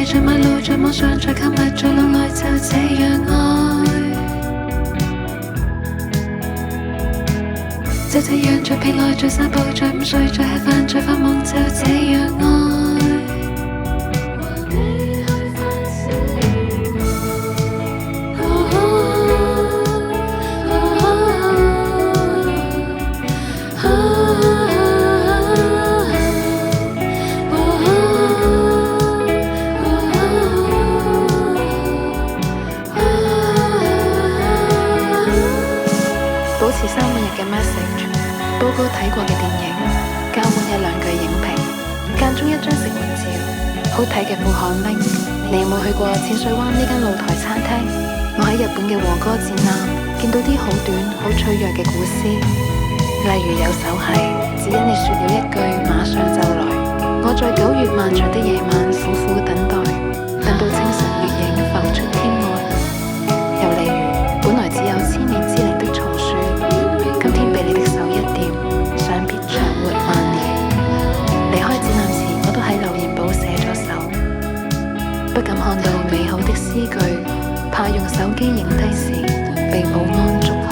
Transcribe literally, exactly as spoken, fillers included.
着迷路，在網上，在購物，在路內，就這樣愛。就這樣在疲累，在散步，在午睡，在吃飯，在發夢，就這樣愛。 保持三五日嘅 message， 報告睇過嘅電影，交換一兩句影評，間中一張食物照，好睇嘅副刊拎。你有冇去過淺水灣呢間露台餐廳？我喺日本嘅和歌展覽見到啲好短好脆弱嘅古詩，例如有首係只因你說了一句馬上就來，我在九月漫長的夜晚苦苦等待，等到清晨月影浮出天外。又例如本來只有千年之齡的松樹，今天被你的手一掂，想必長活萬年。離開展覽前，我都喺留言簿寫咗首，不敢看到美好的詩句，怕用手機影低時被保安捉。